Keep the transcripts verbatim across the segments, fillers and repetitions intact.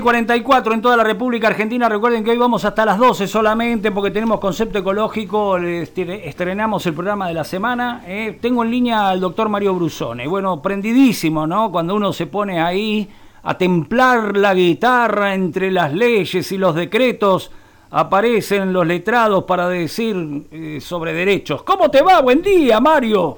cuarenta y cuatro en toda la República Argentina. Recuerden que hoy vamos hasta las doce solamente porque tenemos concepto ecológico. Estrenamos el programa de la semana. Eh, tengo en línea al doctor Mario Brusone. Bueno, prendidísimo, ¿no? Cuando uno se pone ahí a templar la guitarra entre las leyes y los decretos, aparecen los letrados para decir eh, sobre derechos. ¿Cómo te va? Buen día, Mario.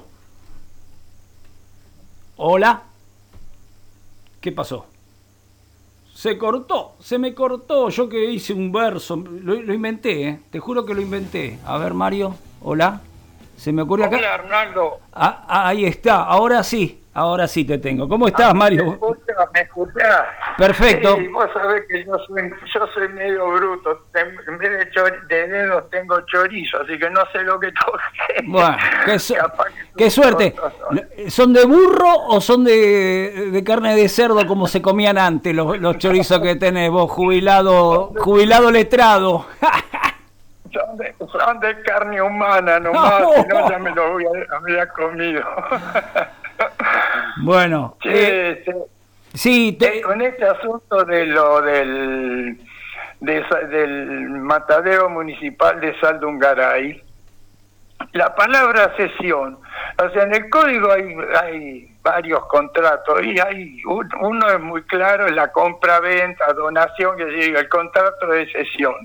Hola. ¿Qué pasó? Se cortó, se me cortó. Yo que hice un verso, lo, lo inventé, ¿eh? Te juro que lo inventé. A ver, Mario, hola. Se me ocurrió acá. Hola, Arnaldo. Ah, ah, ahí está, ahora sí, ahora sí te tengo. ¿Cómo estás, ah, Mario? ¿Me escuchás? ¿Me escuchás? Perfecto. Sí, vos sabés que yo soy, yo soy medio bruto. En vez de, chor- de dedos tengo chorizo, así que no sé lo que toqué. Bueno, qué, su- qué suerte. ¿Son de burro o son de, de carne de cerdo como se comían antes los, los chorizos que tenés vos, jubilado, jubilado letrado? Son de, son de carne humana nomás, No. si no ya me lo había, había comido. Bueno, Sí, eh, sí. sí, te... Con este asunto de lo del de, del matadero municipal de Saldungaray, la palabra cesión, o sea, en el código hay, hay varios contratos y hay un, uno es muy claro, es la compra-venta, donación, que diga el contrato de cesión.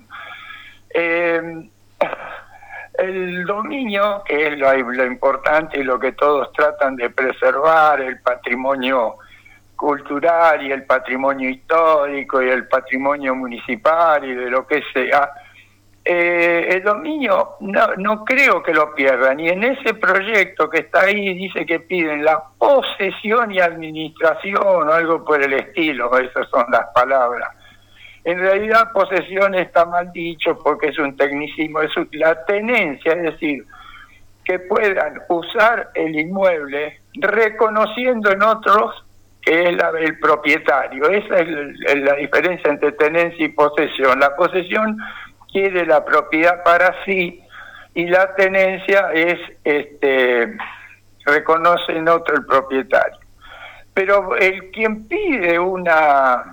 Eh, el dominio, que es lo, lo importante y lo que todos tratan de preservar, el patrimonio cultural y el patrimonio histórico y el patrimonio municipal y de lo que sea, eh, el dominio no, no creo que lo pierdan, y en ese proyecto que está ahí dice que piden la posesión y administración o algo por el estilo, esas son las palabras. En realidad posesión está mal dicho porque es un tecnicismo, es la tenencia, es decir, que puedan usar el inmueble reconociendo en otros que es la, el propietario. Esa es el, la diferencia entre tenencia y posesión. La posesión quiere la propiedad para sí y la tenencia es este reconoce en otro el propietario. Pero el quien pide una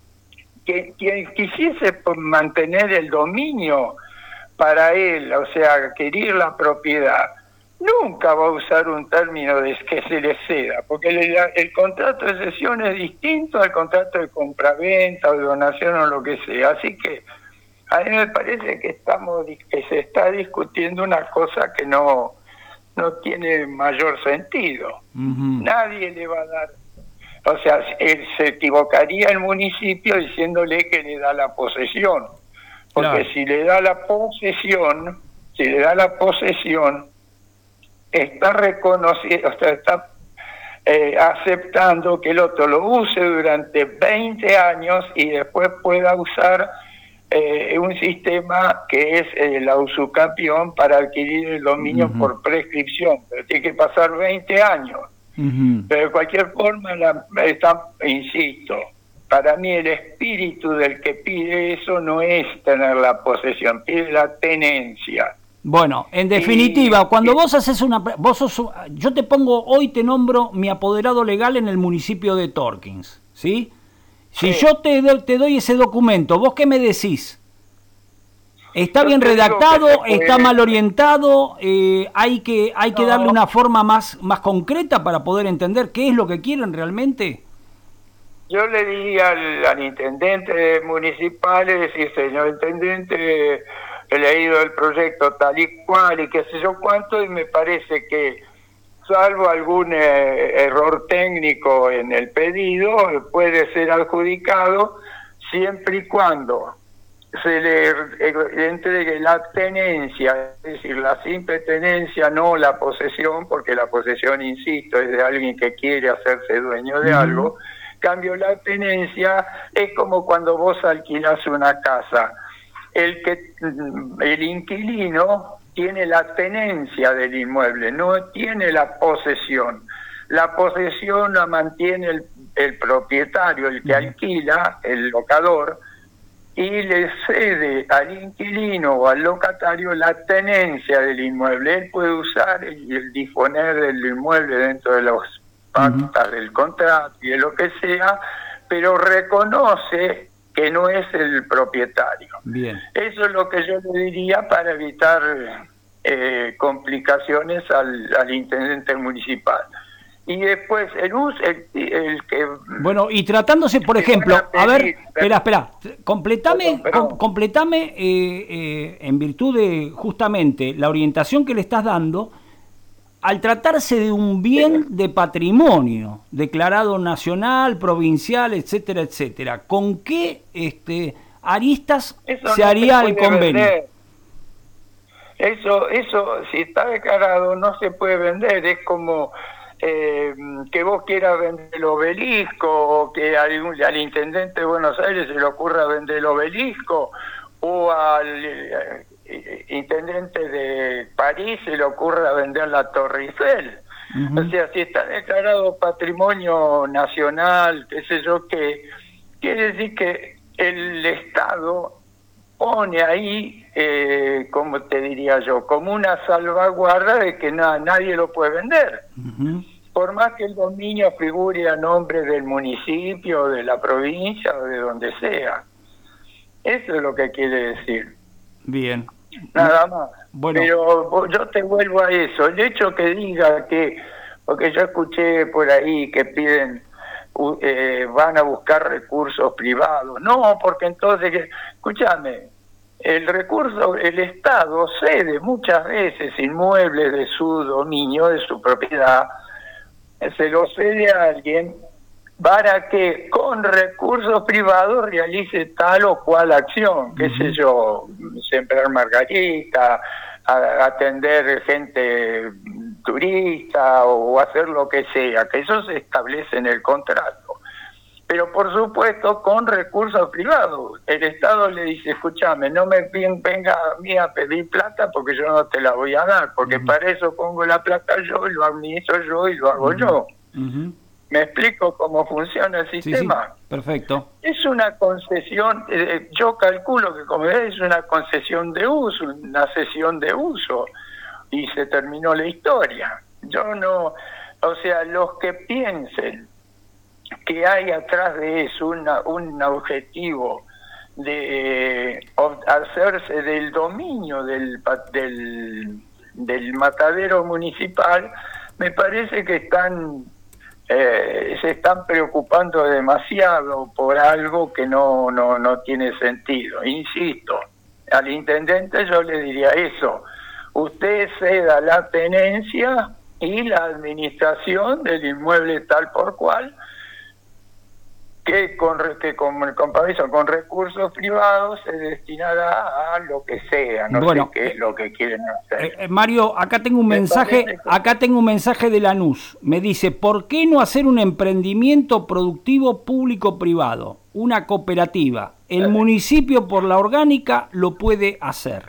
que quien quisiese mantener el dominio para él, o sea, adquirir la propiedad, nunca va a usar un término de que se le ceda, porque el, el contrato de cesión es distinto al contrato de compraventa o de donación o lo que sea. Así que a mí me parece que estamos que se está discutiendo una cosa que no no tiene mayor sentido. Uh-huh. Nadie le va a dar, o sea, él se equivocaría el municipio diciéndole que le da la posesión, porque claro, si le da la posesión, si le da la posesión, está reconociendo, o sea, está eh, aceptando que el otro lo use durante veinte años y después pueda usar eh, un sistema que es eh, la usucapión para adquirir el dominio uh-huh. por prescripción, pero tiene que pasar veinte años. Uh-huh. Pero de cualquier forma, la, está, insisto, para mí el espíritu del que pide eso no es tener la posesión, pide la tenencia. Bueno, en definitiva, y, cuando y, vos haces una... vos sos, yo te pongo, hoy te nombro mi apoderado legal en el municipio de Torkins, ¿sí? Si sí. yo te, te doy ese documento, ¿vos qué me decís? ¿Está yo bien redactado? ¿Está mal orientado? Eh, ¿Hay que hay que no. darle una forma más, más concreta para poder entender qué es lo que quieren realmente? Yo le diría al, al intendente municipal, es decir, señor intendente, he leído el proyecto tal y cual y qué sé yo cuánto, y me parece que, salvo algún eh, error técnico en el pedido, puede ser adjudicado siempre y cuando se le entregue la tenencia, es decir, la simple tenencia, no la posesión, porque la posesión, insisto, es de alguien que quiere hacerse dueño de uh-huh. algo. Cambio, la tenencia es como cuando vos alquilás una casa. El que el inquilino tiene la tenencia del inmueble, no tiene la posesión. La posesión la mantiene el, el propietario, el que alquila, el locador, y le cede al inquilino o al locatario la tenencia del inmueble. Él puede usar y el disponer del inmueble dentro de los pactas uh-huh. del contrato y de lo que sea, pero reconoce que no es el propietario. Bien. Eso es lo que yo le diría para evitar eh, complicaciones al, al intendente municipal. Y después el uso, el, el que... Bueno, y tratándose, por ejemplo, a ver, espera, espera, completame, com, completame eh, eh, en virtud de justamente la orientación que le estás dando, al tratarse de un bien de patrimonio declarado nacional, provincial, etcétera, etcétera, ¿con qué este, aristas eso se no haría se el convenio? Vender. Eso, eso, si está declarado, no se puede vender. Es como eh, que vos quieras vender el obelisco, o que al, al intendente de Buenos Aires se le ocurra vender el obelisco, o al eh, intendente de París se le ocurra vender la Torre Eiffel. Uh-huh. O sea, si está declarado patrimonio nacional, qué sé yo, que quiere decir que el Estado pone ahí, eh, como te diría yo, como una salvaguarda de que na, nadie lo puede vender. Uh-huh. Por más que el dominio figure a nombre del municipio, de la provincia o de donde sea. Eso es lo que quiere decir. Bien. Nada más. Bueno. Pero yo te vuelvo a eso. El hecho que diga que, porque yo escuché por ahí que piden, eh, van a buscar recursos privados. No, porque entonces, escúchame, el recurso, el Estado cede muchas veces inmuebles de su dominio, de su propiedad, se lo cede a alguien para que con recursos privados realice tal o cual acción, qué sé yo, sembrar margarita, a, atender gente turista o hacer lo que sea, que eso se establece en el contrato. Pero por supuesto con recursos privados. El Estado le dice, escúchame, no me venga a mí a pedir plata porque yo no te la voy a dar, porque uh-huh. para eso pongo la plata yo y lo administro yo y lo hago uh-huh. yo. Uh-huh. ¿Me explico cómo funciona el sistema? Sí, sí. Perfecto. Es una concesión, eh, yo calculo que como es, es una concesión de uso, una cesión de uso, y se terminó la historia. Yo no, o sea, los que piensen que hay atrás de eso una, un objetivo de eh, hacerse del dominio del, del, del matadero municipal, me parece que están eh, se están preocupando demasiado por algo que no, no, no tiene sentido. Insisto, al intendente yo le diría eso, usted ceda la tenencia y la administración del inmueble tal por cual, que con, que con el compromiso con recursos privados se destinará a lo que sea, no bueno, sé qué es lo que quieren hacer. Eh, eh, Mario, acá tengo un mensaje, que... acá tengo un mensaje de Lanús. Me dice, ¿por qué no hacer un emprendimiento productivo público-privado? Una cooperativa. El ¿Eh? municipio por la orgánica lo puede hacer.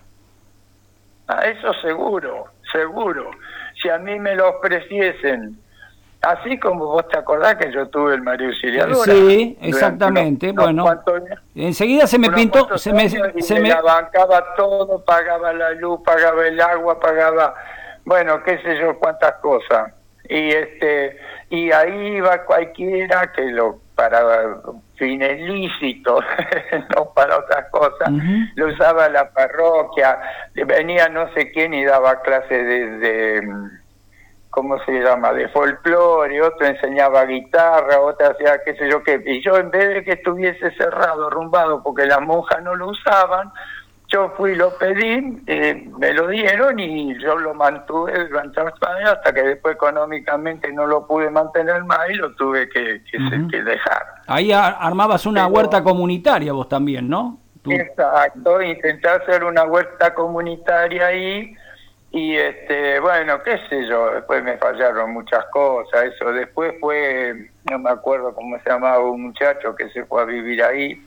Ah, eso seguro, seguro. Si a mí me lo ofreciesen, así como vos te acordás que yo tuve el María Auxiliadora. Sí, exactamente. Unos, bueno, cuantos, enseguida se me pintó, se me, se me... la bancaba todo, pagaba la luz, pagaba el agua, pagaba, bueno, qué sé yo, cuántas cosas. Y este y ahí iba cualquiera que lo para fines lícitos, no para otras cosas, uh-huh. lo usaba la parroquia, venía no sé quién y daba clases de, de ¿cómo se llama?, de folclore, otro enseñaba guitarra, otra hacía qué sé yo qué, y yo en vez de que estuviese cerrado, arrumbado, porque las monjas no lo usaban, yo fui, lo pedí, eh, me lo dieron y yo lo mantuve durante los años hasta que después económicamente no lo pude mantener más y lo tuve que, que, uh-huh. que dejar. Ahí armabas una Pero, huerta comunitaria vos también, ¿no? Tú... Exacto, intenté hacer una huerta comunitaria ahí. Y este, bueno, qué sé yo, después me fallaron muchas cosas, eso, después fue, no me acuerdo cómo se llamaba, un muchacho que se fue a vivir ahí,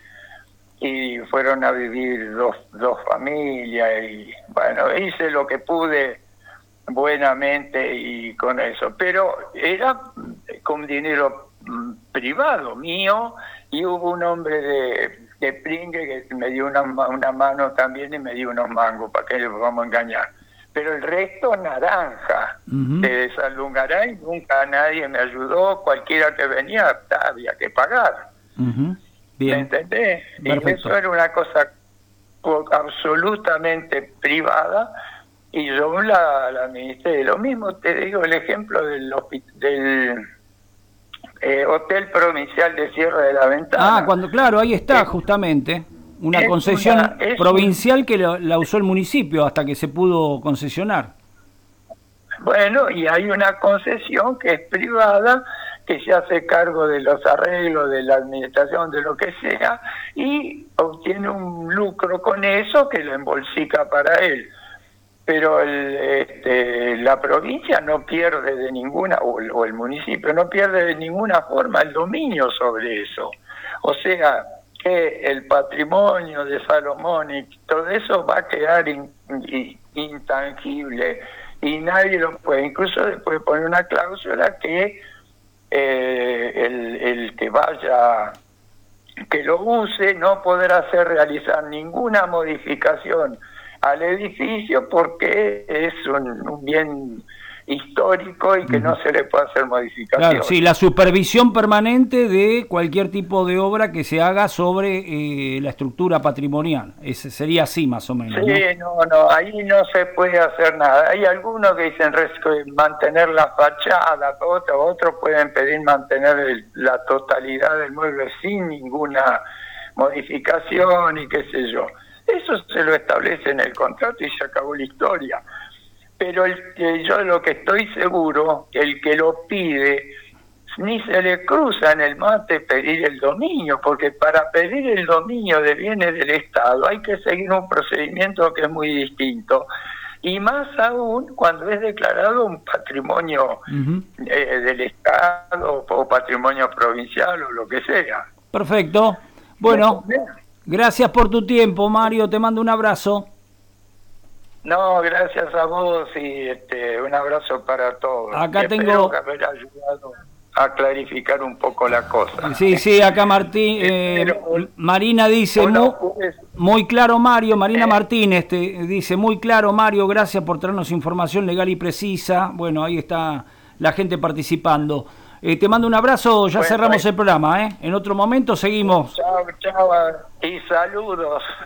y fueron a vivir dos, dos familias, y bueno, hice lo que pude buenamente y con eso, pero era con dinero privado mío, y hubo un hombre de, de Pringue que me dio una, una mano también y me dio unos mangos, para que le vamos a engañar. Pero el resto naranja, uh-huh. de Saldungaray, nunca nadie me ayudó, cualquiera que venía había que pagar. Uh-huh. ¿Me entendés? Perfecto. Y eso era una cosa absolutamente privada y yo la, la administré. Lo mismo te digo el ejemplo del, del eh, Hotel Provincial de Sierra de la Ventana. Ah, cuando claro, ahí está justamente. Una concesión una, provincial un... que la, la usó el municipio hasta que se pudo concesionar. Bueno, y hay una concesión que es privada, que se hace cargo de los arreglos, de la administración, de lo que sea, y obtiene un lucro con eso que lo embolsica para él. Pero el, este, la provincia no pierde de ninguna, o el, o el municipio no pierde de ninguna forma el dominio sobre eso. O sea, que el patrimonio de Salomón y todo eso va a quedar in, in, intangible y nadie lo puede. Incluso después poner una cláusula que eh, el, el que vaya, que lo use, no podrá hacer realizar ninguna modificación al edificio porque es un, un bien histórico y que no se le puede hacer modificación. Claro, sí, la supervisión permanente de cualquier tipo de obra que se haga sobre eh, la estructura patrimonial. Ese sería así más o menos. Sí, no, no, no, ahí no se puede hacer nada. Hay algunos que dicen mantener la fachada, otros otros pueden pedir mantener el, la totalidad del mueble sin ninguna modificación y qué sé yo. Eso se lo establece en el contrato y se acabó la historia. Pero el, eh, yo lo que estoy seguro, que el que lo pide, ni se le cruza en el mate pedir el dominio, porque para pedir el dominio de bienes del Estado hay que seguir un procedimiento que es muy distinto. Y más aún cuando es declarado un patrimonio uh-huh. eh, del Estado o patrimonio provincial o lo que sea. Perfecto. Bueno, gracias por tu tiempo, Mario. Te mando un abrazo. No, gracias a vos y este, un abrazo para todos. Acá y tengo que haber ayudado a clarificar un poco la cosa. Sí, sí, acá Martín, eh, Pero, Marina dice, no, muy, muy claro Mario, Marina eh, Martínez te dice, muy claro Mario, gracias por traernos información legal y precisa. Bueno, ahí está la gente participando. Eh, te mando un abrazo, ya bueno, cerramos eh. el programa, ¿eh? En otro momento seguimos. Chao, chao y saludos.